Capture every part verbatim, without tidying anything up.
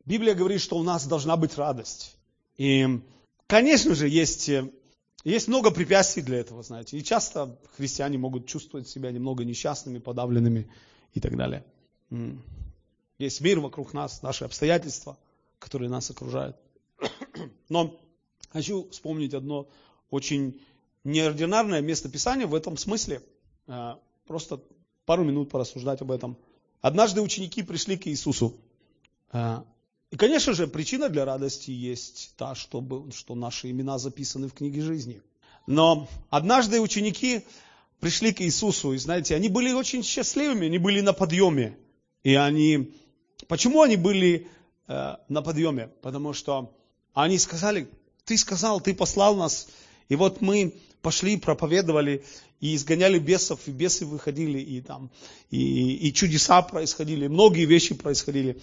Библия говорит, что у нас должна быть радость. И, конечно же, есть, есть много препятствий для этого, знаете. И часто христиане могут чувствовать себя немного несчастными, подавленными и так далее. Есть мир вокруг нас, наши обстоятельства, которые нас окружают. Но хочу вспомнить одно очень неординарное местописание в этом смысле. Просто пару минут порассуждать об этом. Однажды ученики пришли к Иисусу. И, конечно же, причина для радости есть та, что, что наши имена записаны в книге жизни. Но однажды ученики пришли к Иисусу, и знаете, они были очень счастливыми, они были на подъеме. И они... Почему они были э, на подъеме? Потому что они сказали, ты сказал, ты послал нас, и вот мы пошли, проповедовали, и изгоняли бесов, и бесы выходили, и, там, и, и чудеса происходили, многие вещи происходили.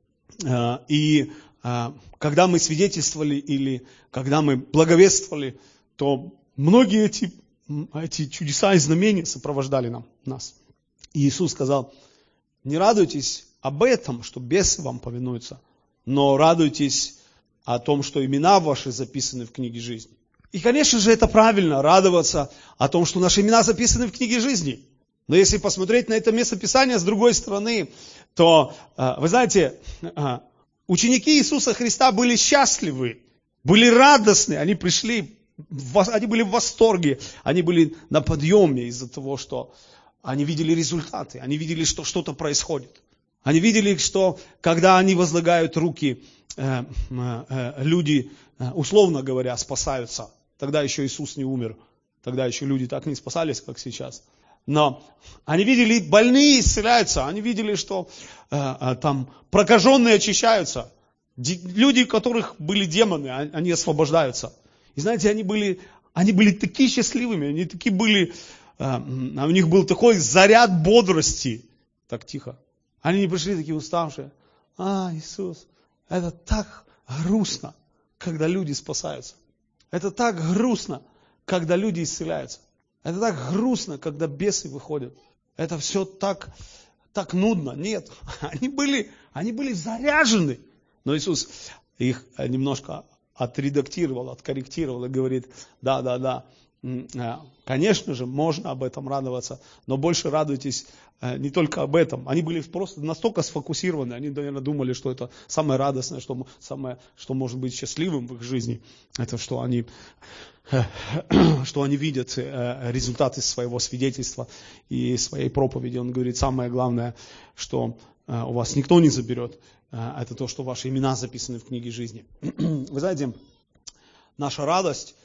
И когда мы свидетельствовали или когда мы благовествовали, то многие эти, эти чудеса и знамения сопровождали нам, нас. И Иисус сказал, не радуйтесь об этом, что бесы вам повинуются, но радуйтесь о том, что имена ваши записаны в книге жизни. И, конечно же, это правильно, радоваться о том, что наши имена записаны в книге жизни. Но если посмотреть на это местописание с другой стороны, то, вы знаете, ученики Иисуса Христа были счастливы, были радостны, они пришли, они были в восторге, они были на подъеме из-за того, что они видели результаты, они видели, что что-то происходит. Они видели, что когда они возлагают руки, люди, условно говоря, спасаются. Тогда еще Иисус не умер, тогда еще люди так не спасались, как сейчас. Но они видели, больные исцеляются, они видели, что э, э, там прокаженные очищаются. Ди, люди, у которых были демоны, они освобождаются. И знаете, они были, они были такие счастливыми, они такие были, э, у них был такой заряд бодрости. Так тихо. Они не пришли такие уставшие. А, Иисус, это так грустно, когда люди спасаются. Это так грустно, когда люди исцеляются. Это так грустно, когда бесы выходят. Это все так, так нудно. Нет, они были, они были заряжены. Но Иисус их немножко отредактировал, откорректировал и говорит, да, да, да, конечно же, можно об этом радоваться, но больше радуйтесь не только об этом. Они были просто настолько сфокусированы, они, наверное, думали, что это самое радостное, что, самое, что может быть счастливым в их жизни. Это что они, что они видят результаты своего свидетельства и своей проповеди. Он говорит, самое главное, что у вас никто не заберет, это то, что ваши имена записаны в книге жизни. Вы знаете, наша радость,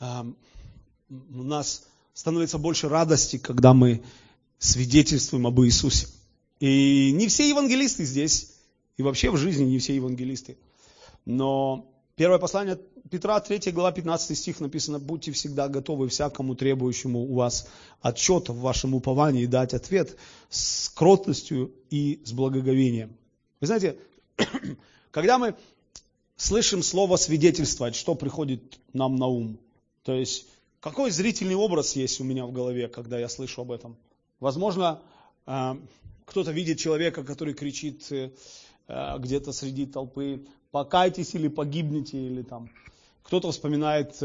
у нас становится больше радости, когда мы свидетельствуем об Иисусе. И не все евангелисты здесь, и вообще в жизни не все евангелисты. Но первое послание Петра, третья глава, пятнадцатый стих написано, будьте всегда готовы всякому требующему у вас отчета в вашем уповании дать ответ с кротостью и с благоговением. Вы знаете, когда мы слышим слово свидетельствовать, что приходит нам на ум? То есть, какой зрительный образ есть у меня в голове, когда я слышу об этом? Возможно, кто-то видит человека, который кричит где-то среди толпы, покайтесь или погибните, или там. Кто-то вспоминает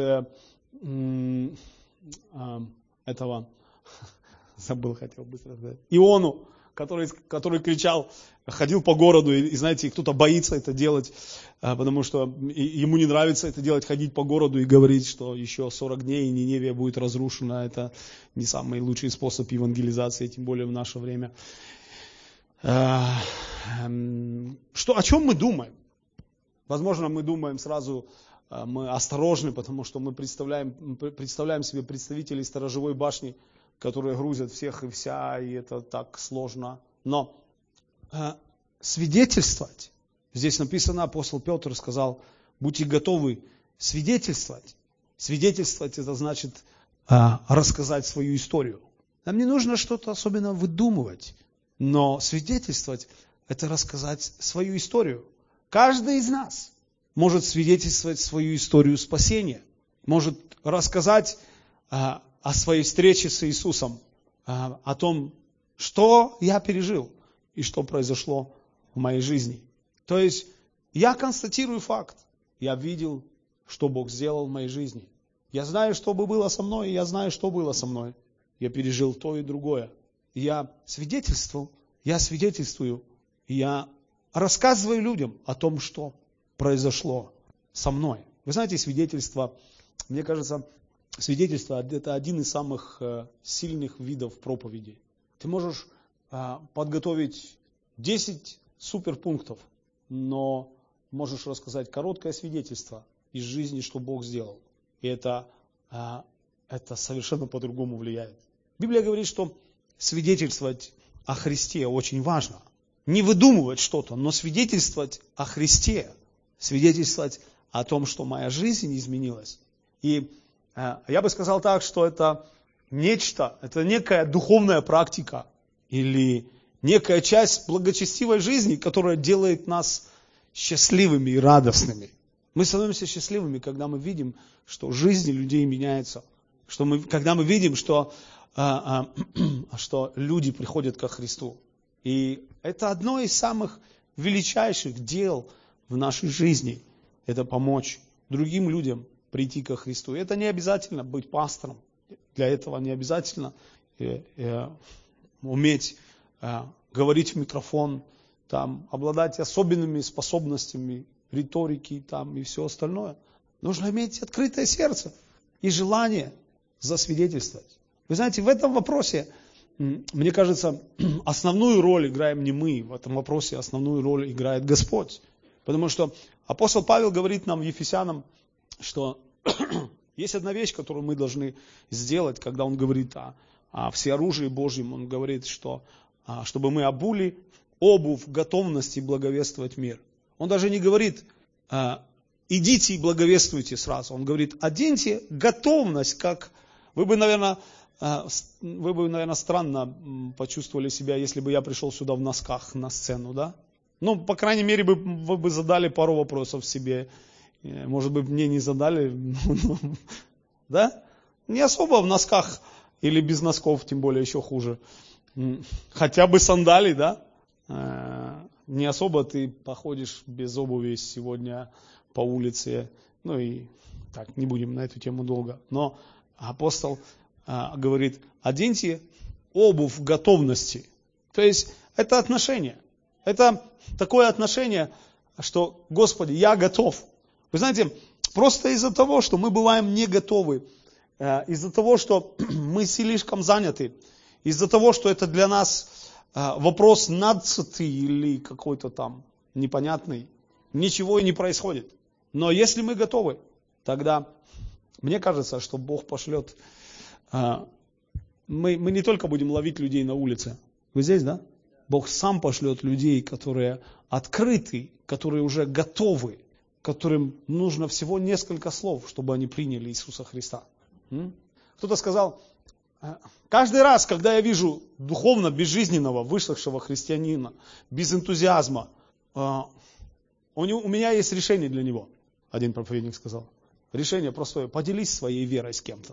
этого, забыл, хотел быстро сказать, Иону, который, который кричал, ходил по городу, и, и знаете, кто-то боится это делать, потому что ему не нравится это делать, ходить по городу и говорить, что еще сорок дней и Ниневия будет разрушена. Это не самый лучший способ евангелизации, тем более в наше время. Что, о чем мы думаем? Возможно, мы думаем сразу, мы осторожны, потому что мы представляем, представляем себе представителей сторожевой башни, которые грузят всех и вся, и это так сложно. Но э, свидетельствовать, здесь написано, апостол Петр сказал, будьте готовы свидетельствовать. Свидетельствовать это значит э, рассказать свою историю. Нам не нужно что-то особенно выдумывать, но свидетельствовать это рассказать свою историю. Каждый из нас может свидетельствовать свою историю спасения, может рассказать э, о своей встрече с Иисусом, о том, что я пережил и что произошло в моей жизни. То есть Я констатирую факт. Я видел, что Бог сделал в моей жизни. Я знаю, что бы было со мной, и я знаю, что было со мной. Я пережил то и другое. Я свидетельствовал, я свидетельствую, я рассказываю людям о том, что произошло со мной. Вы знаете, свидетельство, мне кажется, свидетельство – это один из самых сильных видов проповеди. Ты можешь подготовить десять суперпунктов, но можешь рассказать короткое свидетельство из жизни, что Бог сделал. И это, это совершенно по-другому влияет. Библия говорит, что свидетельствовать о Христе очень важно. Не выдумывать что-то, но свидетельствовать о Христе. Свидетельствовать о том, что моя жизнь изменилась. И я бы сказал так, что это нечто, это некая духовная практика или некая часть благочестивой жизни, которая делает нас счастливыми и радостными. Мы становимся счастливыми, когда мы видим, что жизни людей меняются, что мы, когда мы видим, что, а, а, что люди приходят ко Христу. И это одно из самых величайших дел в нашей жизни. Это помочь другим людям прийти ко Христу. И это не обязательно быть пастором. Для этого не обязательно э, э, уметь э, говорить в микрофон, там, обладать особенными способностями риторики там, и все остальное. Нужно иметь открытое сердце и желание засвидетельствовать. Вы знаете, в этом вопросе, мне кажется, основную роль играем не мы, в этом вопросе основную роль играет Господь. Потому что апостол Павел говорит нам, Ефесянам, что есть одна вещь, которую мы должны сделать, когда он говорит о, о всеоружии Божьем. Он говорит, что чтобы мы обули обувь готовности благовествовать мир. Он даже не говорит, идите и благовествуйте сразу. Он говорит, оденьте готовность, как вы бы, наверное, вы бы, наверное, странно почувствовали себя, если бы я пришел сюда в носках на сцену, да? Ну, по крайней мере, вы, вы бы задали пару вопросов себе. Может быть, мне не задали, да? Не особо в носках или без носков, тем более еще хуже. Хотя бы сандалии, да? Не особо ты походишь без обуви сегодня по улице. Ну и так, не будем на эту тему долго. Но апостол а, говорит, оденьте обувь готовности. То есть это отношение. Это такое отношение, что, Господи, я готов. Вы знаете, просто из-за того, что мы бываем не готовы, из-за того, что мы слишком заняты, из-за того, что это для нас вопрос надцатый или какой-то там непонятный, ничего и не происходит. Но если мы готовы, тогда мне кажется, что Бог пошлет, мы, мы не только будем ловить людей на улице. Вы здесь, да? Бог сам пошлет людей, которые открыты, которые уже готовы, которым нужно всего несколько слов, чтобы они приняли Иисуса Христа. Кто-то сказал, каждый раз, когда я вижу духовно безжизненного, вышедшего христианина, без энтузиазма, у меня есть решение для него. Один проповедник сказал. Решение простое. Поделись своей верой с кем-то.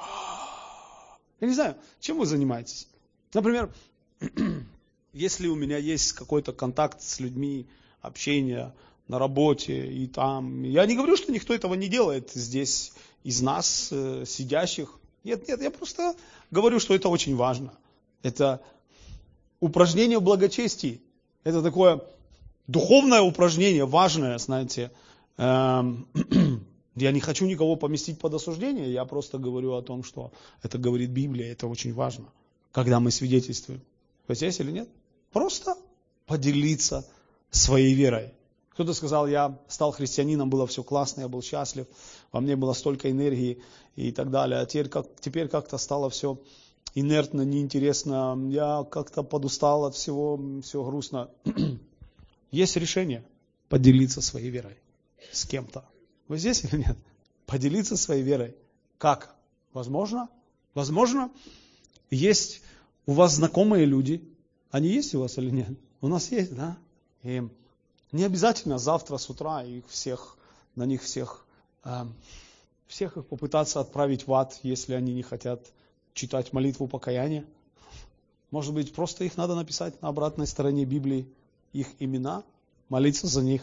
Я не знаю, чем вы занимаетесь. Например, если у меня есть какой-то контакт с людьми, общение на работе и там. Я не говорю, что никто этого не делает здесь из нас, сидящих. Нет, нет, я просто говорю, что это очень важно. Это упражнение в благочестии. Это такое духовное упражнение, важное, знаете. Я не хочу никого поместить под осуждение, я просто говорю о том, что это говорит Библия, это очень важно, когда мы свидетельствуем. Вы здесь или нет? Просто поделиться своей верой. Кто-то сказал, я стал христианином, было все классно, я был счастлив, во мне было столько энергии и так далее. А теперь, как, теперь как-то стало все инертно, неинтересно, я как-то подустал от всего, все грустно. Есть решение поделиться своей верой с кем-то. Вы здесь или нет? Поделиться своей верой. Как? Возможно? Возможно, есть у вас знакомые люди. Они есть у вас или нет? У нас есть, да? И не обязательно завтра с утра их всех, на них всех, э, всех их попытаться отправить в ад, если они не хотят читать молитву покаяния. Может быть, просто их надо написать на обратной стороне Библии, их имена, молиться за них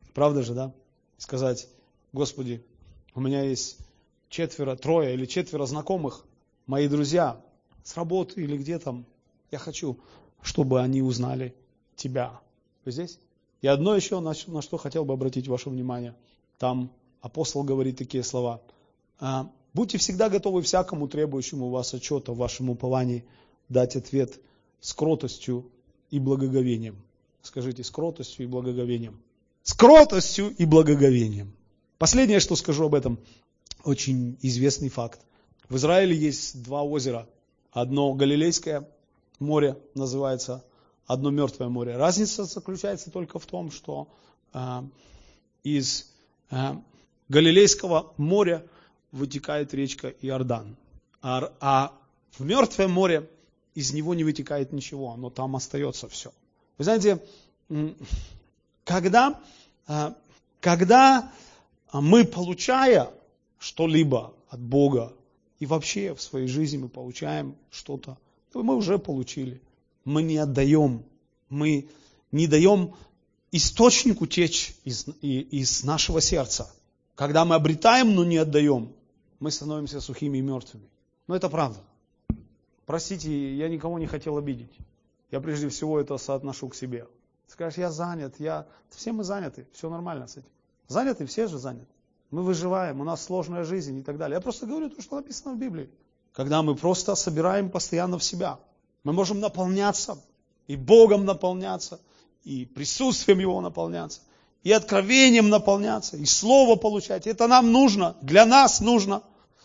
Правда же, да? Сказать: Господи, у меня есть четверо, трое или четверо знакомых, мои друзья с работы или где там. Я хочу, чтобы они узнали Тебя. Вы здесь? И одно еще, на, на что хотел бы обратить ваше внимание. Там апостол говорит такие слова. Будьте всегда готовы всякому требующему у вас отчета в вашем уповании дать ответ с кротостью и благоговением. Скажите: с кротостью и благоговением. С кротостью и благоговением. Последнее, что скажу об этом, очень известный факт. В Израиле есть два озера. Одно Галилейское море называется, одно Мертвое море. Разница заключается только в том, что э, из э, Галилейского моря вытекает речка Иордан. А, а в Мертвое море из него не вытекает ничего, но там остается все. Вы знаете, когда, когда мы, получая что-либо от Бога, и вообще в своей жизни мы получаем что-то, то мы уже получили. Мы не отдаем, мы не даем источнику течь из, из нашего сердца. Когда мы обретаем, но не отдаем, мы становимся сухими и мертвыми. Но это правда. Простите, я никого не хотел обидеть. Я прежде всего это соотношу к себе. Скажешь: я занят, я... Все мы заняты, все нормально с этим. Заняты, все же заняты. Мы выживаем, у нас сложная жизнь и так далее. Я просто говорю то, что написано в Библии. Когда мы просто собираем постоянно в себя, мы можем наполняться, и Богом наполняться, и присутствием Его наполняться, и откровением наполняться, и Слово получать. Это нам нужно, для нас нужно.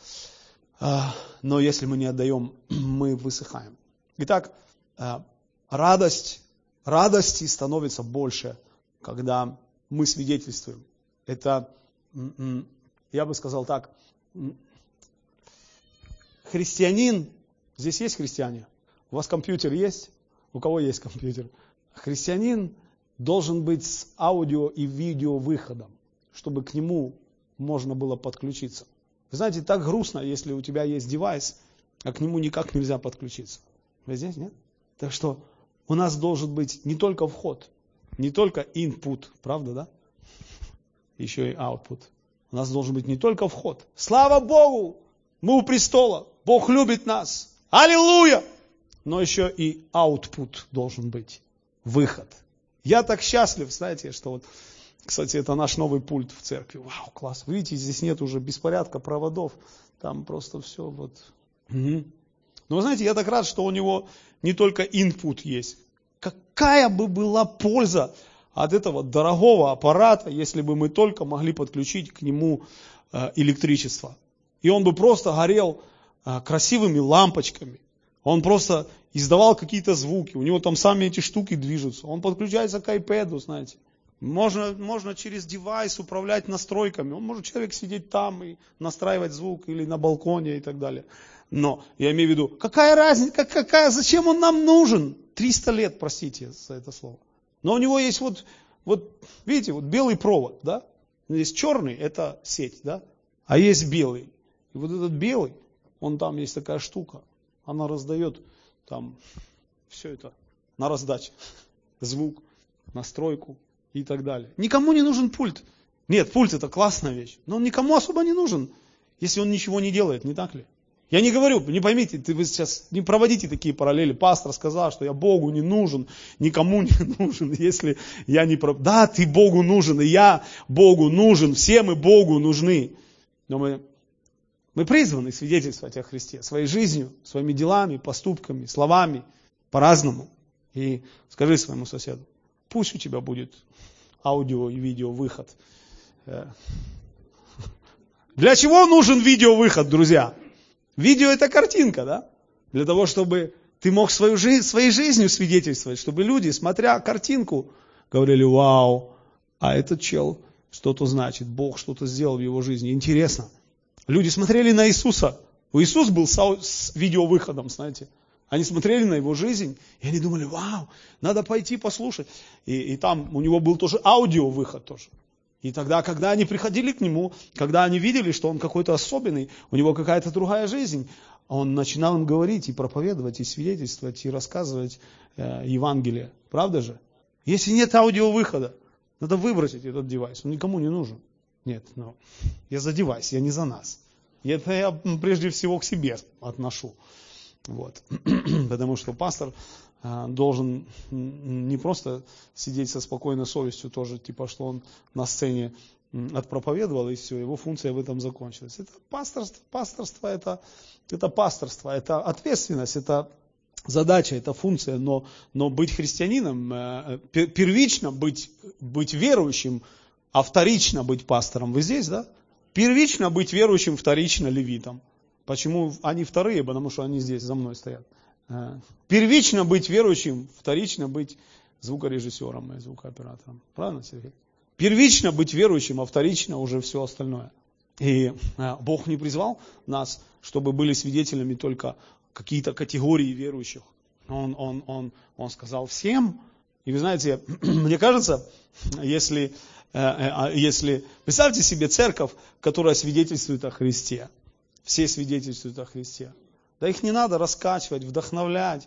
Но если мы не отдаем, мы высыхаем. Итак, радость, радости становится больше, когда мы свидетельствуем. Это, я бы сказал так, христианин, здесь есть христиане? У вас компьютер есть? У кого есть компьютер? Христианин должен быть с аудио и видео выходом, чтобы к нему можно было подключиться. Вы знаете, так грустно, если у тебя есть девайс, а к нему никак нельзя подключиться. Вы здесь, нет? Так что у нас должен быть не только вход, не только input, правда, да? Еще и output. У нас должен быть не только вход. Слава Богу! Мы у престола. Бог любит нас. Аллилуйя! Но еще и output должен быть. Выход. Я так счастлив, знаете, что вот, кстати, это наш новый пульт в церкви. Вау, класс. Вы видите, здесь нет уже беспорядка проводов. Там просто все вот. Угу. Но вы знаете, я так рад, что у него не только input есть. Какая бы была польза от этого дорогого аппарата, если бы мы только могли подключить к нему электричество. И он бы просто горел красивыми лампочками. Он просто издавал какие-то звуки. У него там сами эти штуки движутся. Он подключается к iPad, знаете. Можно, можно через девайс управлять настройками. Он может человек сидеть там и настраивать звук или на балконе и так далее. Но я имею в виду, какая разница, какая, зачем он нам нужен? триста лет, простите за это слово. Но у него есть вот, вот видите, вот белый провод, да? Есть черный, это сеть, да? А есть белый. И вот этот белый, он там есть такая штука. Она раздает там все это на раздаче. Звук, настройку и так далее. Никому не нужен пульт. Нет, пульт это классная вещь. Но он никому особо не нужен, если он ничего не делает, не так ли? Я не говорю, не поймите, ты вы сейчас не проводите такие параллели. Пастор сказал, что я Богу не нужен, никому не нужен, если я не... Прав... Да, ты Богу нужен, и я Богу нужен, все мы Богу нужны. Но мы, мы призваны свидетельствовать о Христе своей жизнью, своими делами, поступками, словами, по-разному. И скажи своему соседу, пусть у тебя будет аудио и видео выход. Для чего нужен видеовыход, друзья? Видео это картинка, да? Для того, чтобы ты мог свою жизнь, своей жизнью свидетельствовать, чтобы люди, смотря картинку, говорили: вау, а этот чел что-то значит, Бог что-то сделал в его жизни. Интересно. Люди смотрели на Иисуса. У Иисуса был с видеовыходом, знаете. Они смотрели на его жизнь, и они думали: вау, надо пойти послушать. И, и там у него был тоже аудиовыход тоже. И тогда, когда они приходили к нему, когда они видели, что он какой-то особенный, у него какая-то другая жизнь, он начинал им говорить и проповедовать, и свидетельствовать, и рассказывать э, Евангелие. Правда же? Если нет аудиовыхода, Надо выбросить этот девайс, он никому не нужен. Нет, ну, я за девайс, я не за нас. Это я прежде всего к себе отношу. Вот. Потому что пастор должен не просто сидеть со спокойной совестью тоже, типа, что он на сцене отпроповедовал, и все, его функция в этом закончилась. Это пасторство, пасторство это, это пасторство, это ответственность, это задача, это функция, но, но быть христианином, первично быть, быть верующим, а вторично быть пастором. Вы здесь, да? Первично быть верующим, вторично левитом. Почему они вторые? Потому что они здесь за мной стоят. Первично быть верующим, вторично быть звукорежиссером и звукооператором. Правильно, Сергей? Первично быть верующим, а вторично уже все остальное. И Бог не призвал нас, чтобы были свидетелями только какие-то категории верующих. Он, он, он, он сказал всем. И вы знаете, мне кажется, если, если... Представьте себе церковь, которая свидетельствует о Христе. Все свидетельствуют о Христе. Да их не надо раскачивать, вдохновлять,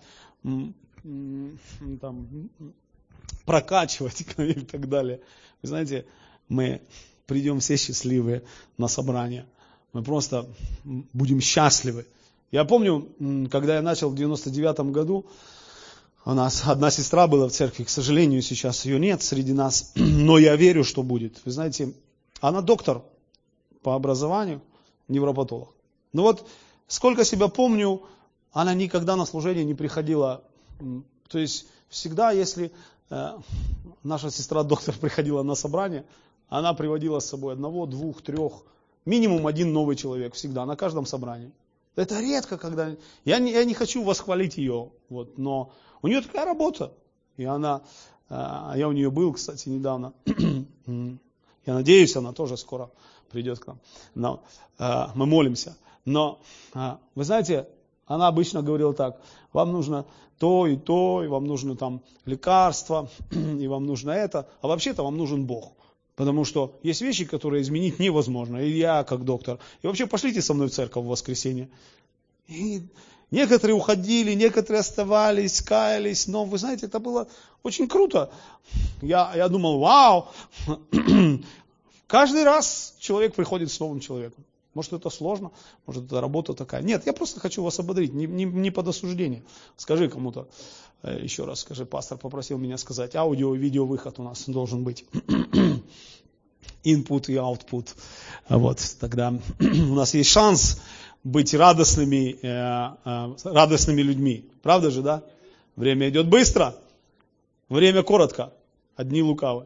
там, прокачивать и так далее. Вы знаете, мы придем все счастливые на собрание. Мы просто будем счастливы. Я помню, когда я начал в девяносто девятом году, у нас одна сестра была в церкви, к сожалению, сейчас ее нет среди нас, но я верю, что будет. Вы знаете, она доктор по образованию, невропатолог. Ну вот, сколько себя помню, она никогда на служение не приходила. То есть, всегда, если э, наша сестра-доктор приходила на собрание, она приводила с собой одного, двух, трех, минимум один новый человек всегда, на каждом собрании. Это редко, когда... Я не, я не хочу восхвалить ее, вот, но у нее такая работа. И она... Э, я у нее был, кстати, недавно. Я надеюсь, она тоже скоро придет к нам. Но э, мы молимся. Но, вы знаете, она обычно говорила так: вам нужно то и то, и вам нужно там лекарства, и вам нужно это, а вообще-то вам нужен Бог. Потому что есть вещи, которые изменить невозможно. И я, как доктор. И вообще пошлите со мной в церковь в воскресенье. И некоторые уходили, некоторые оставались, каялись, но вы знаете, это было очень круто. Я, я думал, вау, каждый раз человек приходит с новым человеком. Может, это сложно, может, это работа такая. Нет, я просто хочу вас ободрить, не, не, не под осуждение. Скажи кому-то, еще раз скажи, пастор попросил меня сказать, аудио и видео выход у нас должен быть. Input и output. Вот, тогда у нас есть шанс быть радостными, радостными людьми. Правда же, да? Время идет быстро, время коротко, одни лукавы.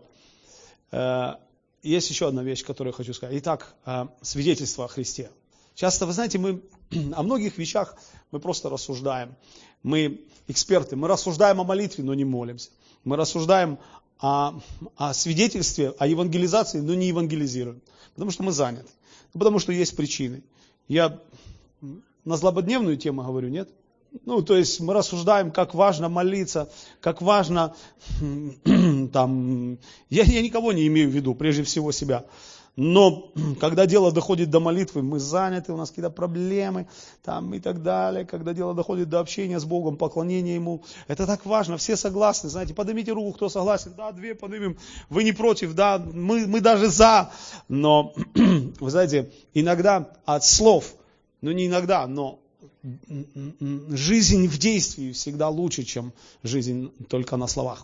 Есть еще одна вещь, которую я хочу сказать. Итак, свидетельство о Христе. Часто, вы знаете, мы о многих вещах мы просто рассуждаем. Мы эксперты, мы рассуждаем о молитве, но не молимся. Мы рассуждаем о, о свидетельстве, о евангелизации, но не евангелизируем. Потому что мы заняты. Потому что есть причины. Я на злободневную тему говорю, нет? Ну, то есть мы рассуждаем, как важно молиться, как важно, там, я, я никого не имею в виду, прежде всего себя. Но когда дело доходит до молитвы, мы заняты, у нас какие-то проблемы там, и так далее. Когда дело доходит до общения с Богом, поклонения Ему, это так важно, все согласны, знаете, поднимите руку, кто согласен, да, две поднимем, вы не против, да, мы, мы даже за. Но, вы знаете, иногда от слов, ну не иногда, но жизнь в действии всегда лучше, чем жизнь только на словах.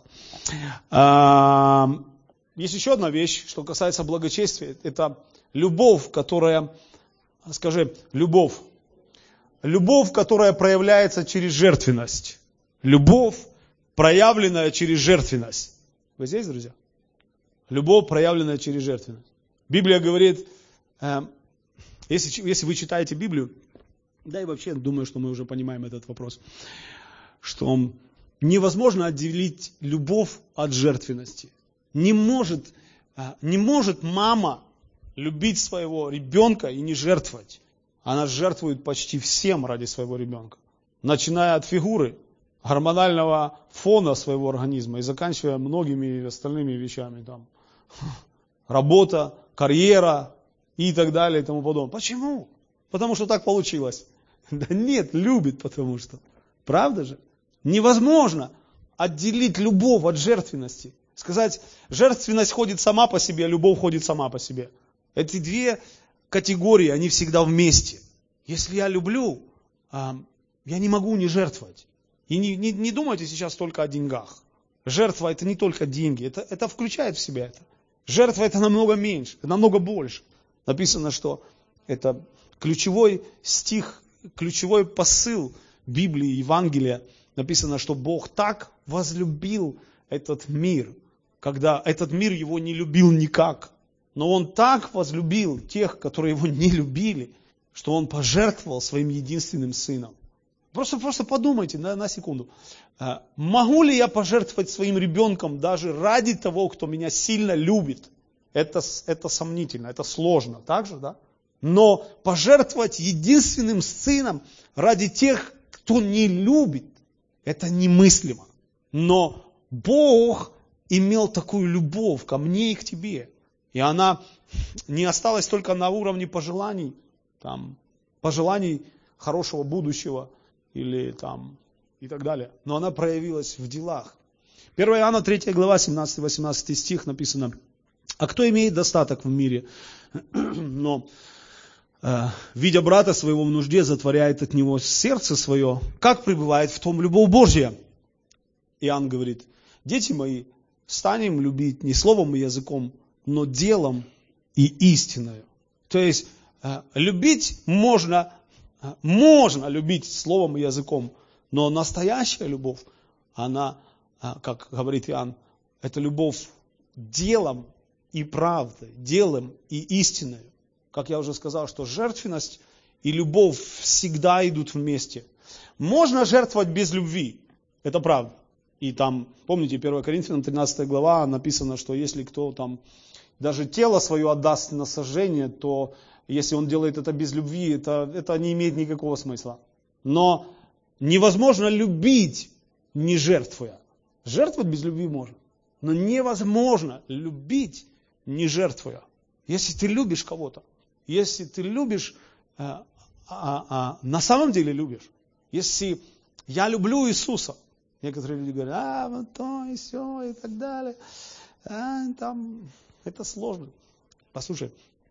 Есть еще одна вещь, что касается благочестия. Это любовь, которая, скажи, любовь. Любовь, которая проявляется через жертвенность. Любовь, проявленная через жертвенность. Вы здесь, друзья? Любовь, проявленная через жертвенность. Библия говорит, если, если вы читаете Библию, да и вообще думаю, что мы уже понимаем этот вопрос, что невозможно отделить любовь от жертвенности. Не может, не может мама любить своего ребенка и не жертвовать. Она жертвует почти всем ради своего ребенка. Начиная от фигуры, гормонального фона своего организма и заканчивая многими остальными вещами. Там, работа, карьера и так далее и тому подобное. Почему? Потому что так получилось. Да нет, любит, потому что. Правда же? Невозможно отделить любовь от жертвенности. Сказать, жертвенность ходит сама по себе, любовь ходит сама по себе. Эти две категории, они всегда вместе. Если я люблю, я не могу не жертвовать. И не, не, не думайте сейчас только о деньгах. Жертва это не только деньги, это, это включает в себя это. Жертва это намного меньше, намного больше. Написано, что это ключевой стих, ключевой посыл Библии, Евангелия. Написано, что Бог так возлюбил этот мир, когда этот мир его не любил никак. Но Он так возлюбил тех, которые его не любили, что Он пожертвовал своим единственным сыном. Просто, просто подумайте на, на секунду. Могу ли я пожертвовать своим ребенком даже ради того, кто меня сильно любит? Это, это сомнительно, это сложно, так же, да? Но пожертвовать единственным сыном ради тех, кто не любит, это немыслимо. Но Бог имел такую любовь ко мне и к тебе. И она не осталась только на уровне пожеланий, там, пожеланий хорошего будущего или там и так далее. Но она проявилась в делах. первое Иоанна третья глава, семнадцатый-восемнадцатый стих написано: «А кто имеет достаток в мире, но, э, видя брата своего в нужде, затворяет от него сердце свое, как пребывает в том любовь Божья?» Иоанн говорит: «Дети мои, станем любить не словом и языком, но делом и истиною». То есть, э, любить можно, э, можно любить словом и языком, но настоящая любовь, она, э, как говорит Иоанн, это любовь делом и правдой, делом и истиной. Как я уже сказал, что жертвенность и любовь всегда идут вместе. Можно жертвовать без любви, это правда. И там, помните, первое Коринфянам тринадцатая глава написано, что если кто там даже тело свое отдаст на сожжение, то если он делает это без любви, это, это не имеет никакого смысла. Но невозможно любить, не жертвуя. Жертвовать без любви можно. Но невозможно любить, не жертвуя. Если ты любишь кого-то, если ты любишь, а, а, а, на самом деле любишь, если я люблю Иисуса, некоторые люди говорят, а, вот то и все, и так далее, а, там, это сложно. Послушай,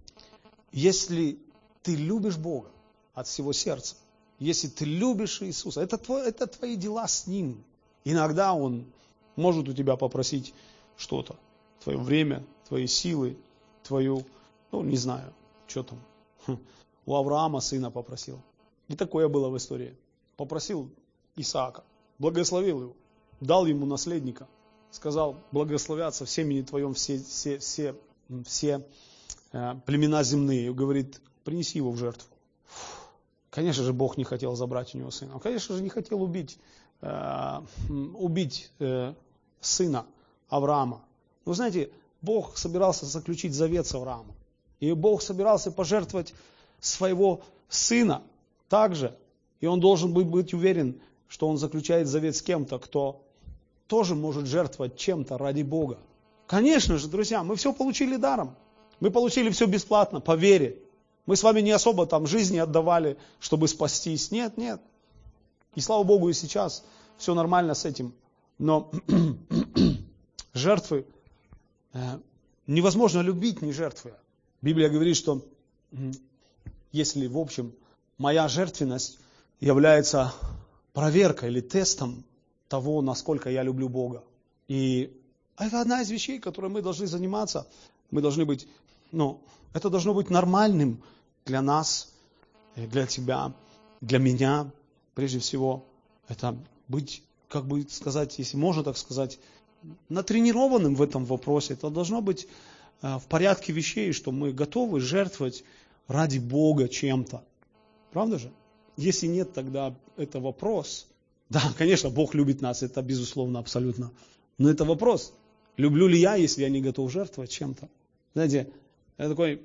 если ты любишь Бога от всего сердца, если ты любишь Иисуса, это, твой, это твои дела с Ним. Иногда Он может у тебя попросить что-то, твое время, твои силы, твою, ну, не знаю, что там. Хм. У Авраама сына попросил. И такое было в истории. Попросил Исаака, благословил его, дал ему наследника, сказал, благословятся в семени твоем все, все, все, все э, племена земные. И говорит, принеси его в жертву. Фух. Конечно же, Бог не хотел забрать у него сына. Он, конечно же, не хотел убить, э, убить э, сына Авраама. Вы знаете, Бог собирался заключить завет с Авраамом. И Бог собирался пожертвовать своего сына также. И он должен быть, быть уверен, что он заключает завет с кем-то, кто тоже может жертвовать чем-то ради Бога. Конечно же, друзья, мы все получили даром. Мы получили все бесплатно, по вере. Мы с вами не особо там жизни отдавали, чтобы спастись. Нет, нет. И слава Богу, и сейчас все нормально с этим. Но жертвы э, невозможно любить, не жертвуя. Библия говорит, что если, в общем, моя жертвенность является проверкой или тестом того, насколько я люблю Бога. И это одна из вещей, которой мы должны заниматься. Мы должны быть, ну, это должно быть нормальным для нас, для тебя, для меня, прежде всего. Это быть, как бы сказать, если можно так сказать, натренированным в этом вопросе. Это должно быть в порядке вещей, что мы готовы жертвовать ради Бога чем-то. Правда же? Если нет, тогда это вопрос. Да, конечно, Бог любит нас, это безусловно, абсолютно. Но это вопрос, люблю ли я, если я не готов жертвовать чем-то. Знаете, это такой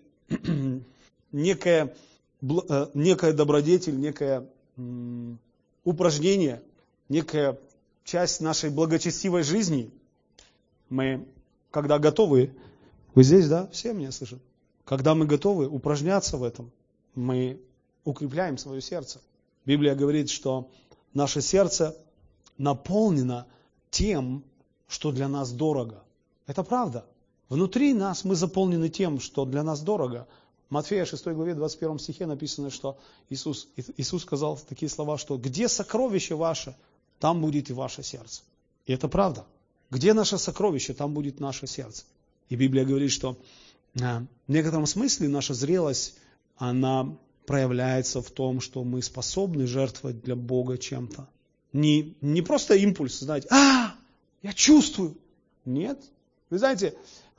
некое, некая добродетель, некое м, упражнение, некая часть нашей благочестивой жизни. Мы, когда готовы, вы здесь, да? Все меня слышат? Когда мы готовы упражняться в этом, мы укрепляем свое сердце. Библия говорит, что наше сердце наполнено тем, что для нас дорого. Это правда. Внутри нас мы заполнены тем, что для нас дорого. В Матфея шестой главе двадцать первом стихе написано, что Иисус, Иисус сказал такие слова, что где сокровище ваше, там будет и ваше сердце. И это правда. Где наше сокровище, там будет наше сердце. И Библия говорит, что в некотором смысле наша зрелость, она проявляется в том, что мы способны жертвовать для Бога чем-то. Не, не просто импульс, знаете, а, я чувствую. Нет. Вы знаете,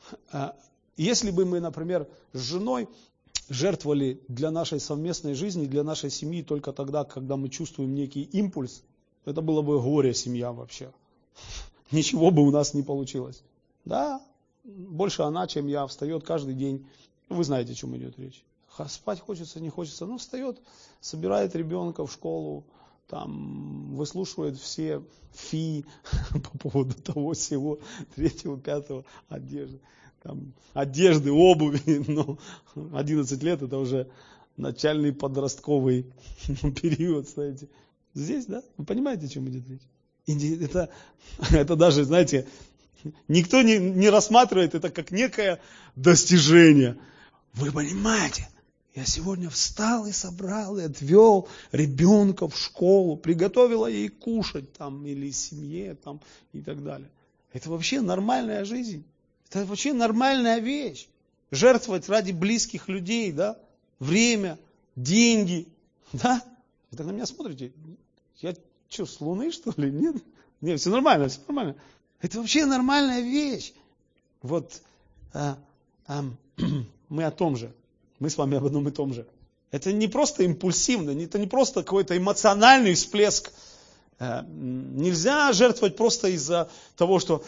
если бы мы, например, с женой жертвовали для нашей совместной жизни, для нашей семьи только тогда, когда мы чувствуем некий импульс, это было бы горе семья вообще. Ничего бы у нас не получилось. Да, больше она, чем я, встает каждый день. Вы знаете, о чем идет речь. Спать хочется, не хочется. Ну, встает, собирает ребенка в школу, там, выслушивает все фи по поводу того, всего, третьего, пятого, одежды. Там, одежды, обуви. Но одиннадцать лет это уже начальный подростковый период, знаете. Здесь, да? Вы понимаете, о чем идет речь? Это, это даже, знаете, никто не, не рассматривает это как некое достижение. Вы понимаете, я сегодня встал и собрал, и отвел ребенка в школу, приготовила ей кушать там, или семье там, и так далее. Это вообще нормальная жизнь. Это вообще нормальная вещь. Жертвовать ради близких людей, да, время, деньги, да. Вы так на меня смотрите, я что, с Луны, что ли? Нет? Нет, все нормально, все нормально. Это вообще нормальная вещь. Вот а, а, мы о том же. Мы с вами об одном и том же. Это не просто импульсивно, это не просто какой-то эмоциональный всплеск. А, нельзя жертвовать просто из-за того, что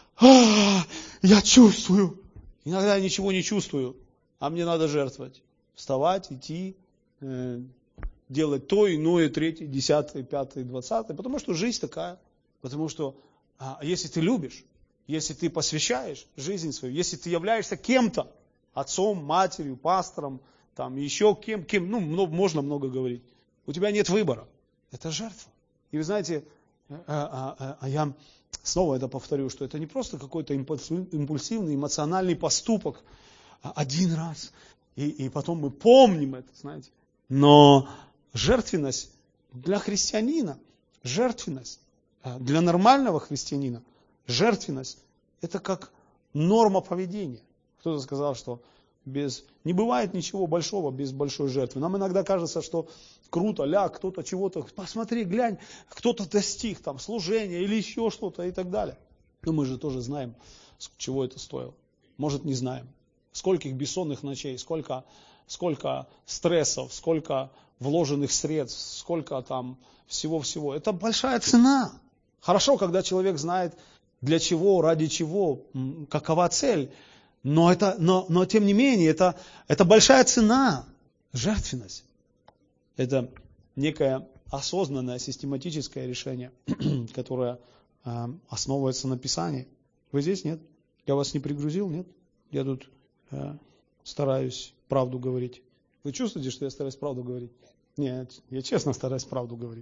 а, я чувствую. Иногда я ничего не чувствую, а мне надо жертвовать. Вставать, идти, э, делать то, иное, третье, десятое, пятое, двадцатое. Потому что жизнь такая. Потому что а, если ты любишь, если ты посвящаешь жизнь свою, если ты являешься кем-то, отцом, матерью, пастором, там еще кем, кем, ну, много, можно много говорить. У тебя нет выбора. Это жертва. И вы знаете, а, а, а я снова это повторю, что это не просто какой-то импульсивный, эмоциональный поступок один раз, и, и потом мы помним это, знаете. Но жертвенность для христианина, жертвенность для нормального христианина, жертвенность это как норма поведения. Кто-то сказал, что без, не бывает ничего большого без большой жертвы. Нам иногда кажется, что круто, ля, кто-то чего-то, посмотри, глянь, кто-то достиг там служения или еще что-то и так далее. Но мы же тоже знаем, чего это стоило. Может, не знаем. Скольких бессонных ночей, сколько, сколько стрессов, сколько вложенных средств, сколько там всего-всего. Это большая цена. Хорошо, когда человек знает, для чего, ради чего, какова цель. Но, это, но, но тем не менее, это, это большая цена. Жертвенность. Это некое осознанное, систематическое решение, которое э, основывается на Писании. Вы здесь? Нет? Я вас не пригрузил? Нет? Я тут э, стараюсь правду говорить. Вы чувствуете, что я стараюсь правду говорить? Нет, я честно стараюсь правду говорить.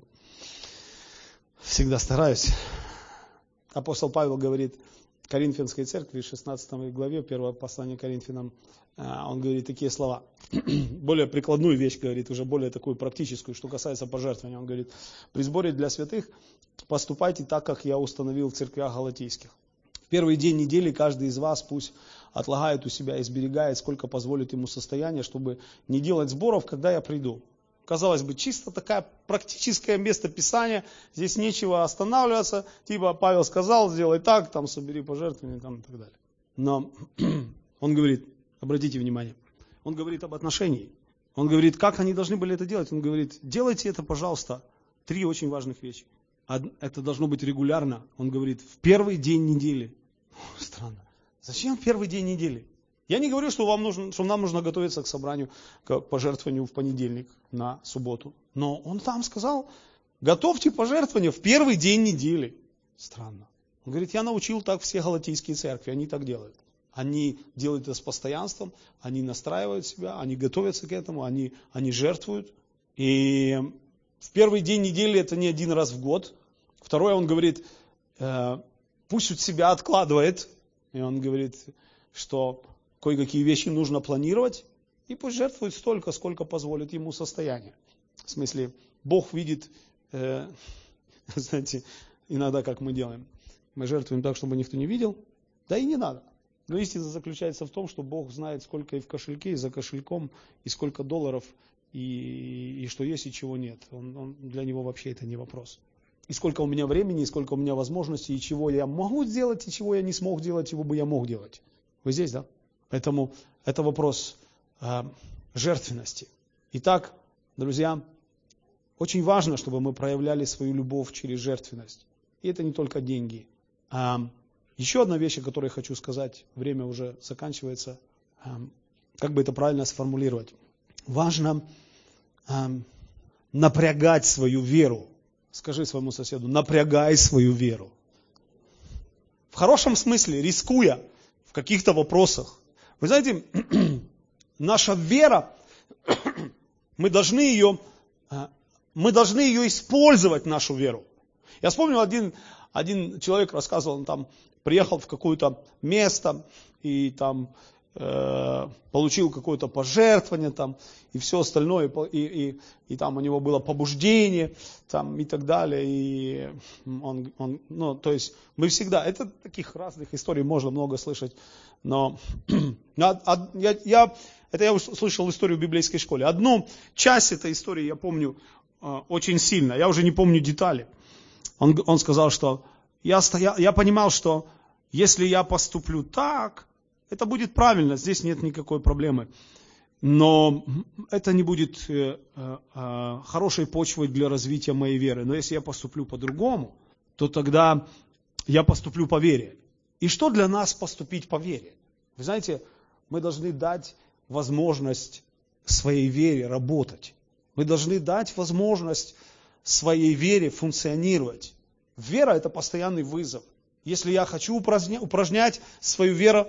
Всегда стараюсь. Апостол Павел говорит Коринфянской церкви, в шестнадцатой главе, первое послание Коринфянам, он говорит такие слова. Более прикладную вещь говорит, уже более такую практическую, что касается пожертвования. Он говорит: при сборе для святых поступайте так, как я установил в церквях галатийских. В первый день недели каждый из вас пусть отлагает у себя и сберегает, сколько позволит ему состояние, чтобы не делать сборов, когда я приду. Казалось бы, чисто такая практическое место Писания, здесь нечего останавливаться, типа Павел сказал, сделай так, там собери пожертвования там, и так далее. Но он говорит, обратите внимание, он говорит об отношении, он говорит, как они должны были это делать, он говорит, делайте это, пожалуйста, три очень важных вещи. Это должно быть регулярно, он говорит, в первый день недели. Странно, зачем в первый день недели? Я не говорю, что, вам нужно, что нам нужно готовиться к собранию, к пожертвованию в понедельник на субботу. Но он там сказал, готовьте пожертвования в первый день недели. Странно. Он говорит, я научил так все галатийские церкви, они так делают. Они делают это с постоянством, они настраивают себя, они готовятся к этому, они, они жертвуют. И в первый день недели это не один раз в год. Второе, он говорит, э, пусть от себя откладывает. И он говорит, что кое-какие вещи нужно планировать, и пусть жертвует столько, сколько позволит ему состояние. В смысле, Бог видит, э, знаете, иногда как мы делаем. Мы жертвуем так, чтобы никто не видел, да и не надо. Но истина заключается в том, что Бог знает, сколько и в кошельке, и за кошельком, и сколько долларов, и, и что есть, и чего нет. Он, он, для него вообще это не вопрос. И сколько у меня времени, и сколько у меня возможностей, и чего я могу сделать, и чего я не смог делать, чего бы я мог делать. Вы здесь, да? Поэтому это вопрос э, жертвенности. Итак, друзья, очень важно, чтобы мы проявляли свою любовь через жертвенность. И это не только деньги. А, еще одна вещь, о которой я хочу сказать, время уже заканчивается. А, как бы это правильно сформулировать? Важно а, напрягать свою веру. Скажи своему соседу, напрягай свою веру. В хорошем смысле, рискуя в каких-то вопросах. Вы знаете, наша вера, мы должны ее, мы должны ее использовать, нашу веру. Я вспомнил, один, один человек рассказывал, он там приехал в какое-то место и там э, получил какое-то пожертвование там, и все остальное, и, и, и там у него было побуждение там, и так далее. И он, он, ну, то есть мы всегда, это таких разных историй можно много слышать, но я, я, это я услышал историю в библейской школе. Одну часть этой истории я помню э, очень сильно, я уже не помню детали. Он, он сказал, что я, стоял, я понимал, что если я поступлю так, это будет правильно, здесь нет никакой проблемы. Но это не будет э, э, хорошей почвой для развития моей веры. Но если я поступлю по-другому, то тогда я поступлю по вере. И что для нас поступить по вере? Вы знаете, мы должны дать возможность своей вере работать. Мы должны дать возможность своей вере функционировать. Вера – это постоянный вызов. Если я хочу упражнять, упражнять свою веру,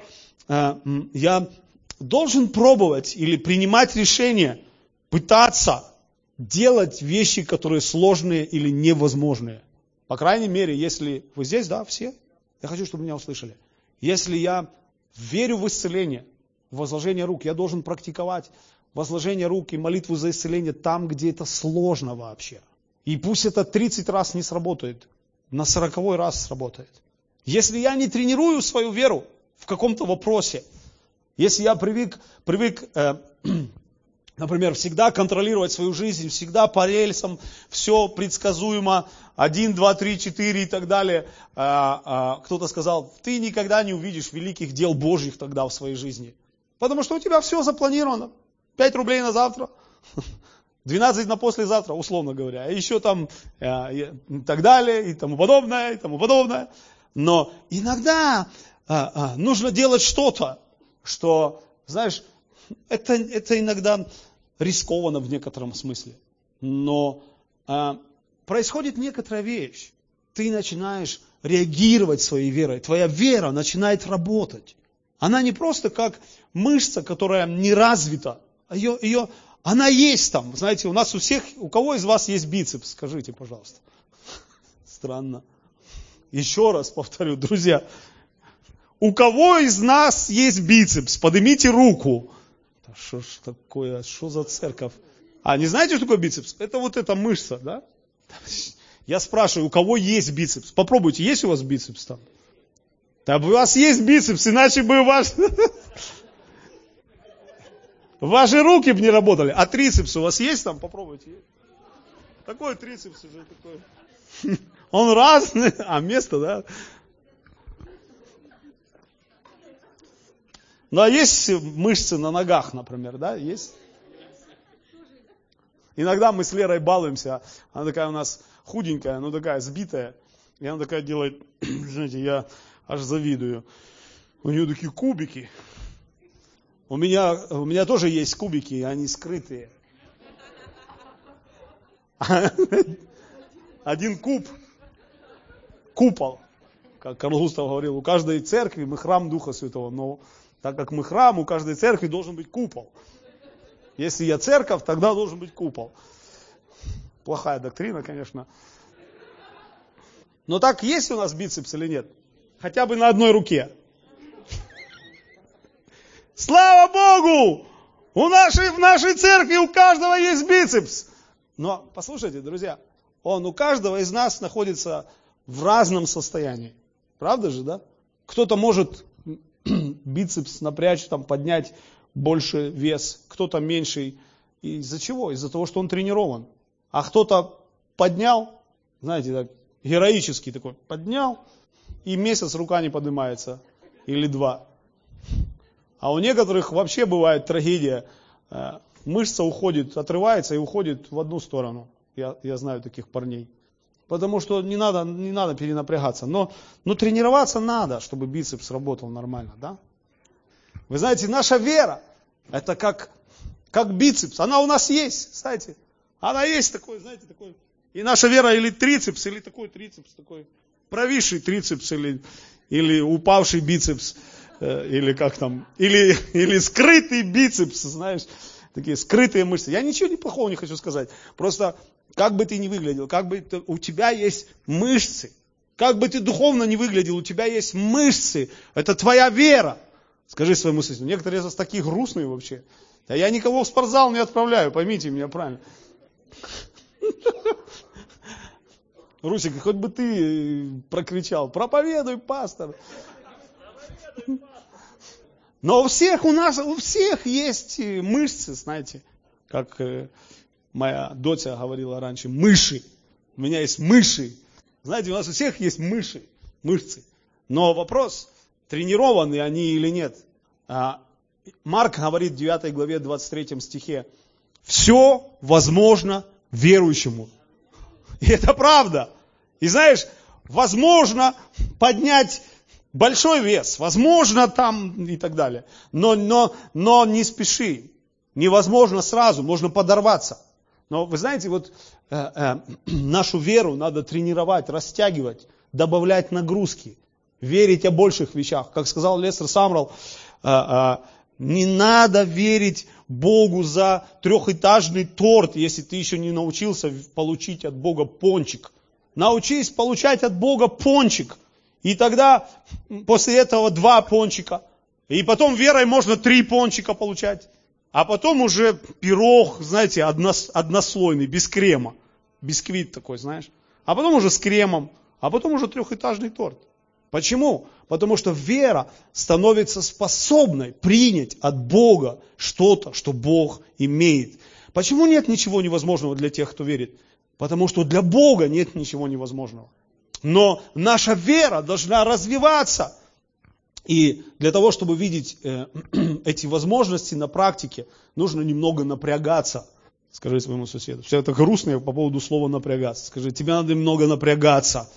я должен пробовать или принимать решение, пытаться делать вещи, которые сложные или невозможные. По крайней мере, если вы здесь, да, все, я хочу, чтобы меня услышали. Если я верю в исцеление, в возложение рук, я должен практиковать возложение рук и молитву за исцеление там, где это сложно вообще. И пусть это тридцать раз не сработает, на сороковой раз сработает. Если я не тренирую свою веру в каком-то вопросе, если я привык, привык э, например, всегда контролировать свою жизнь, всегда по рельсам, все предсказуемо, один, два, три, четыре и так далее, э, э, кто-то сказал, ты никогда не увидишь великих дел Божьих тогда в своей жизни. Потому что у тебя все запланировано. пять рублей на завтра, двенадцать на послезавтра, условно говоря, и еще там э, и так далее, и тому подобное, и тому подобное. Но иногда э, э, нужно делать что-то, что, знаешь, это, это иногда рискованно в некотором смысле. Но э, происходит некоторая вещь. Ты начинаешь реагировать своей верой. Твоя вера начинает работать. Она не просто как мышца, которая не развита. Ее, ее, она есть там. Знаете, у нас у всех, у кого из вас есть бицепс? Скажите, пожалуйста. Странно. Еще раз повторю, друзья. У кого из нас есть бицепс? Поднимите руку. Да что ж такое? Что за церковь? А, не знаете, что такое бицепс? Это вот эта мышца, да? Я спрашиваю, у кого есть бицепс? Попробуйте, есть у вас бицепс там? Да у вас есть бицепс, иначе бы ваш... ваши руки бы не работали. А трицепс у вас есть там? Попробуйте. Такой трицепс уже такой. Он разный, а место, да? Ну, а есть мышцы на ногах, например, да? Есть? Иногда мы с Лерой балуемся. Она такая у нас худенькая, ну такая сбитая. И она такая делает, знаете, я аж завидую. У нее такие кубики. У меня, у меня тоже есть кубики, они скрытые. Один куб. Купол. Как Карл Густав говорил, у каждой церкви мы храм Духа Святого. Но так как мы храм, у каждой церкви должен быть купол. Если я церковь, тогда должен быть купол. Плохая доктрина, конечно. Но так есть у нас бицепс или нет? Хотя бы на одной руке. Слава Богу! У нашей, в нашей церкви у каждого есть бицепс. Но послушайте, друзья, он у каждого из нас находится в разном состоянии. Правда же, да? Кто-то может бицепс напрячь, там, поднять больше вес, кто-то меньший. Из-за чего? Из-за того, что он тренирован. А кто-то поднял, знаете, так, героический такой, поднял, и месяц рука не поднимается. Или два. А у некоторых вообще бывает трагедия. Мышца уходит, отрывается и уходит в одну сторону. Я, я знаю таких парней. Потому что не надо, не надо перенапрягаться. Но, но тренироваться надо, чтобы бицепс работал нормально. Да? Вы знаете, наша вера, это как, как бицепс. Она у нас есть, знаете. Она есть такой, знаете, такой. И наша вера или трицепс, или такой трицепс, такой провисший трицепс, или, или упавший бицепс, э, или как там, или, или скрытый бицепс, знаешь. Такие скрытые мышцы. Я ничего плохого не хочу сказать. Просто, как бы ты ни выглядел, как бы ты, у тебя есть мышцы. Как бы ты духовно не выглядел, у тебя есть мышцы. Это твоя вера. Скажи своему соседу. Некоторые из вас такие грустные вообще. А я никого в спортзал не отправляю, поймите меня правильно. Русик, хоть бы ты прокричал, проповедуй, пастор. Но у всех у нас, у всех есть мышцы, знаете, как моя дочь говорила раньше, мыши. У меня есть мыши. Знаете, у нас у всех есть мыши, мышцы. Но вопрос, тренированы они или нет. Марк говорит в девятой главе двадцать третьем стихе, все возможно верующему. И это правда. И знаешь, возможно поднять большой вес, возможно там и так далее. Но, но, но не спеши. Невозможно сразу, можно подорваться. Но вы знаете, вот э, э, нашу веру надо тренировать, растягивать, добавлять нагрузки, верить о больших вещах. Как сказал Лестер Самрал, э, э, не надо верить Богу за трехэтажный торт, если ты еще не научился получить от Бога пончик. Научись получать от Бога пончик. И тогда после этого два пончика. И потом верой можно три пончика получать. А потом уже пирог, знаете, однос, однослойный, без крема. Бисквит такой, знаешь. А потом уже с кремом. А потом уже трехэтажный торт. Почему? Потому что вера становится способной принять от Бога что-то, что Бог имеет. Почему нет ничего невозможного для тех, кто верит? Потому что для Бога нет ничего невозможного. Но наша вера должна развиваться. И для того, чтобы видеть э, эти возможности на практике, нужно немного напрягаться. Скажи своему соседу. Все это грустно по поводу слова напрягаться. Скажи, тебе надо немного напрягаться.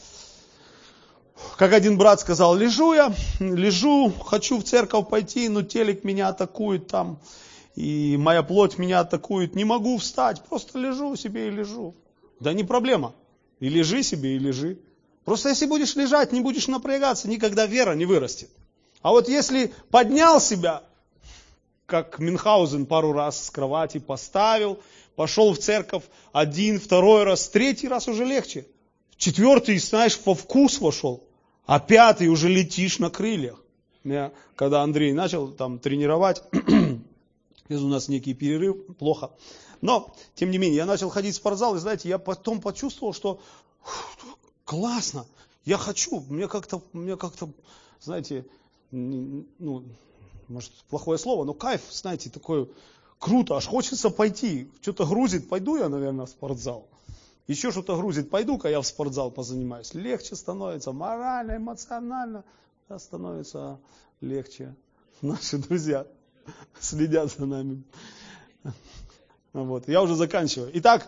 Как один брат сказал, лежу я, лежу, хочу в церковь пойти, но телек меня атакует там, и моя плоть меня атакует, не могу встать, просто лежу себе и лежу. Да не проблема, и лежи себе, и лежи. Просто если будешь лежать, не будешь напрягаться, никогда вера не вырастет. А вот если поднял себя, как Мюнхгаузен пару раз с кровати поставил, пошел в церковь один, второй раз, третий раз уже легче. Четвертый, знаешь, во вкус вошел. А пятый уже летишь на крыльях. Я, когда Андрей начал там тренировать, у нас некий перерыв, плохо. Но, тем не менее, я начал ходить в спортзал, и знаете, я потом почувствовал, что классно, я хочу, мне как-то, мне как-то, знаете, ну, может, плохое слово, но кайф, знаете, такой круто, аж хочется пойти. Что-то грузит, пойду я, наверное, в спортзал. Еще что-то грузит, пойду-ка я в спортзал позанимаюсь. Легче становится, морально, эмоционально становится легче. Наши друзья следят за нами. Вот, я уже заканчиваю. Итак,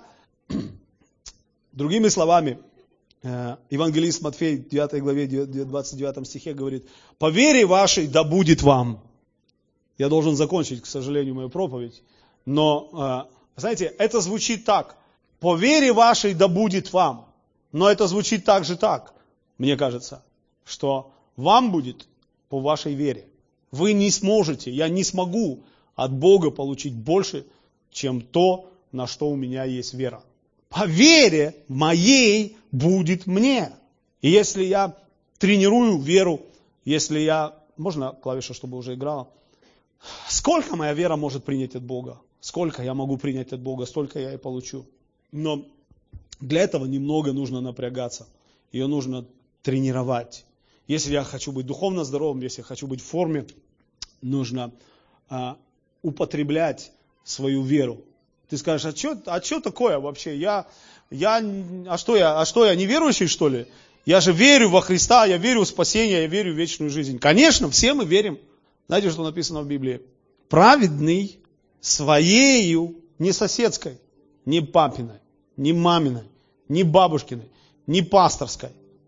другими словами, евангелист Матфей в девятой главе двадцать девятом стихе говорит, по вере вашей да будет вам. Я должен закончить, к сожалению, мою проповедь. Но, знаете, это звучит так. По вере вашей да будет вам. Но это звучит также так, мне кажется, что вам будет по вашей вере. Вы не сможете, я не смогу от Бога получить больше, чем то, на что у меня есть вера. По вере моей будет мне. И если я тренирую веру, если я... Можно клавиша, чтобы уже играла? Сколько моя вера может принять от Бога? Сколько я могу принять от Бога, столько я и получу. Но для этого немного нужно напрягаться. Ее нужно тренировать. Если я хочу быть духовно здоровым, если я хочу быть в форме, нужно а, употреблять свою веру. Ты скажешь, а что а что такое вообще? Я, я, а, что я, а что я, неверующий, что ли? Я же верю во Христа, я верю в спасение, я верю в вечную жизнь. Конечно, все мы верим. Знаете, что написано в Библии? Праведный своею, не соседской, не папиной, не маминой, не бабушкиной, не пасторской,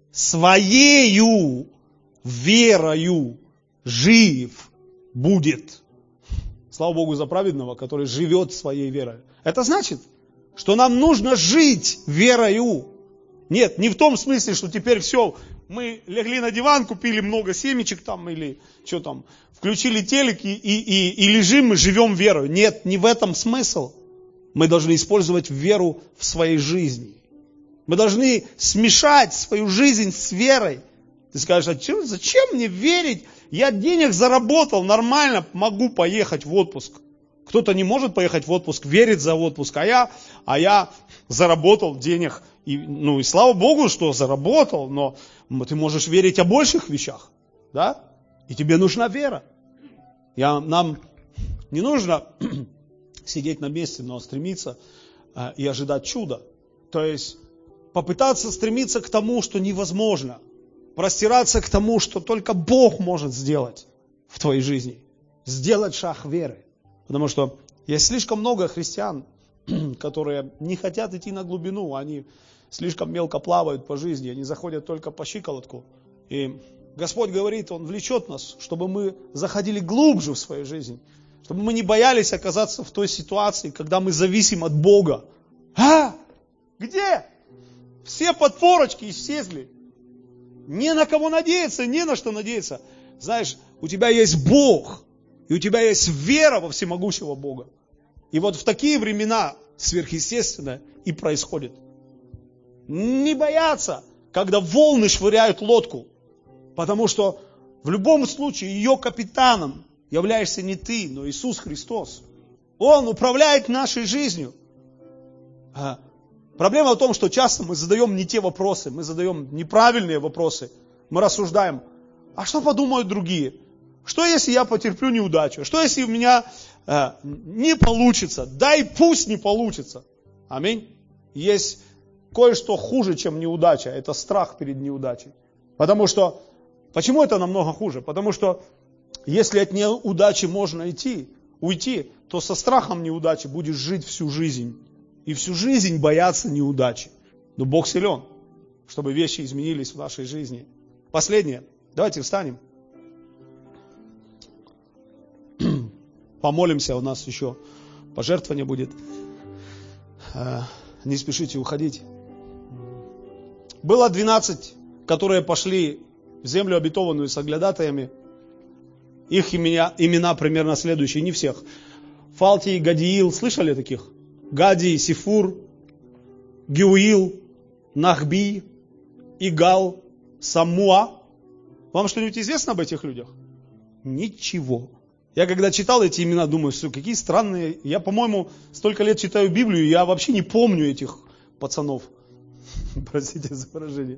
своею верою жив будет. Слава Богу за праведного, который живет своей верой. Это значит, что нам нужно жить верою. Нет, не в том смысле, что теперь все, мы легли на диван, купили много семечек там или что там, включили телек и, и, и, и лежим, мы живем верою. Нет, не в этом смысл. Мы должны использовать веру в своей жизни. Мы должны смешать свою жизнь с верой. Ты скажешь, а чем, зачем мне верить? Я денег заработал, нормально могу поехать в отпуск. Кто-то не может поехать в отпуск, верит за отпуск, а я, а я заработал денег. И, ну и слава Богу, что заработал, но ты можешь верить о больших вещах. Да? И тебе нужна вера. Я, нам не нужно сидеть на месте, но стремиться э, и ожидать чуда. То есть попытаться стремиться к тому, что невозможно. Простираться к тому, что только Бог может сделать в твоей жизни. Сделать шаг веры. Потому что есть слишком много христиан, которые не хотят идти на глубину. Они слишком мелко плавают по жизни. Они заходят только по щиколотку. И Господь говорит, Он влечет нас, чтобы мы заходили глубже в свою жизнь. Чтобы мы не боялись оказаться в той ситуации, когда мы зависим от Бога. А? Где? Все подпорочки исчезли. Не на кого надеяться, не на что надеяться. Знаешь, у тебя есть Бог, и у тебя есть вера во всемогущего Бога. И вот в такие времена сверхъестественное и происходит. Не бояться, когда волны швыряют лодку, потому что в любом случае ее капитаном являешься не ты, но Иисус Христос. Он управляет нашей жизнью. Проблема в том, что часто мы задаем не те вопросы, мы задаем неправильные вопросы. Мы рассуждаем, а что подумают другие? Что если я потерплю неудачу? Что если у меня э, не получится? Да и пусть не получится. Аминь. Есть кое-что хуже, чем неудача. Это страх перед неудачей. Потому что, почему это намного хуже? Потому что если от неудачи можно идти, уйти, то со страхом неудачи будешь жить всю жизнь. И всю жизнь бояться неудачи. Но Бог силен, чтобы вещи изменились в нашей жизни. Последнее. Давайте встанем. Помолимся, у нас еще пожертвование будет. Не спешите уходить. Было двенадцать, которые пошли в землю обетованную с оглядатаями. Их имена, имена примерно следующие, не всех. Фалтий, Гадиил, слышали таких? Гадий, Сифур, Геуил, Нахби, Игал, Самуа. Вам что-нибудь известно об этих людях? Ничего. Я когда читал эти имена, думаю, что какие странные. Я, по-моему, столько лет читаю Библию, я вообще не помню этих пацанов. Простите за выражение.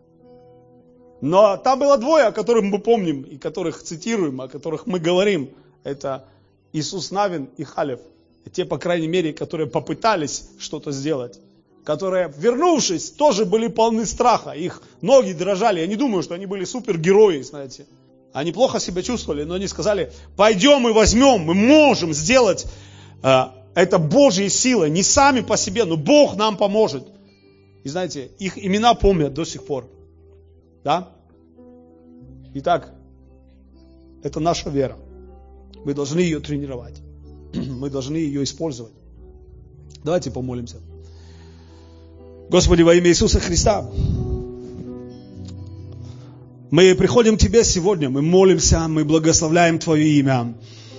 Но там было двое, о которых мы помним, и которых цитируем, о которых мы говорим. Это Иисус Навин и Халев. Те, по крайней мере, которые попытались что-то сделать. Которые, вернувшись, тоже были полны страха. Их ноги дрожали. Я не думаю, что они были супергерои, знаете. Они плохо себя чувствовали, но они сказали, пойдем и возьмем, мы можем сделать э, это Божьей силой. Не сами по себе, но Бог нам поможет. И знаете, их имена помнят до сих пор. Да? Итак, это наша вера. Мы должны ее тренировать. Мы должны ее использовать. Давайте помолимся. Господи, во имя Иисуса Христа, мы приходим к Тебе сегодня, мы молимся, мы благословляем Твое имя.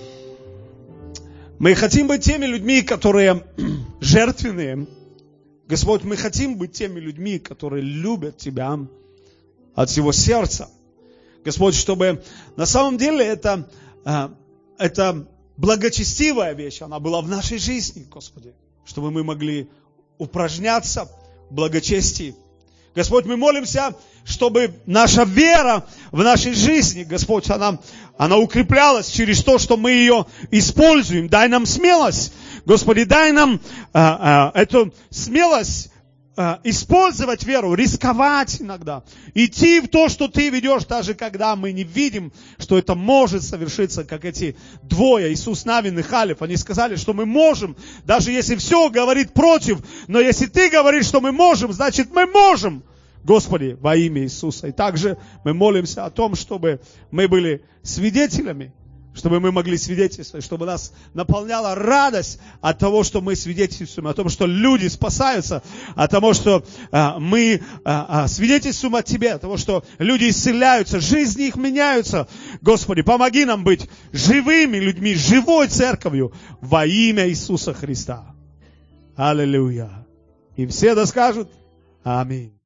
Мы хотим быть теми людьми, которые жертвенные. Господь, мы хотим быть теми людьми, которые любят Тебя от всего сердца. Господь, чтобы на самом деле это эта благочестивая вещь, она была в нашей жизни, Господи, чтобы мы могли упражняться в благочестии. Господь, мы молимся, чтобы наша вера в нашей жизни, Господь, она, она укреплялась через то, что мы ее используем. Дай нам смелость, Господи, дай нам а, а, эту смелость а, использовать веру, рисковать иногда, идти в то, что Ты ведешь, даже когда мы не видим, что это может совершиться, как эти двое, Иисус Навин и Халев. Они сказали, что мы можем, даже если все говорит против, но если Ты говоришь, что мы можем, значит мы можем. Господи, во имя Иисуса. И также мы молимся о том, чтобы мы были свидетелями, чтобы мы могли свидетельствовать, чтобы нас наполняла радость от того, что мы свидетельствуем, о том, что люди спасаются, от того, что а, мы а, а, свидетельствуем от Тебя, от того, что люди исцеляются, жизни их меняются. Господи, помоги нам быть живыми людьми, живой церковью во имя Иисуса Христа. Аллилуйя. И все да скажут аминь.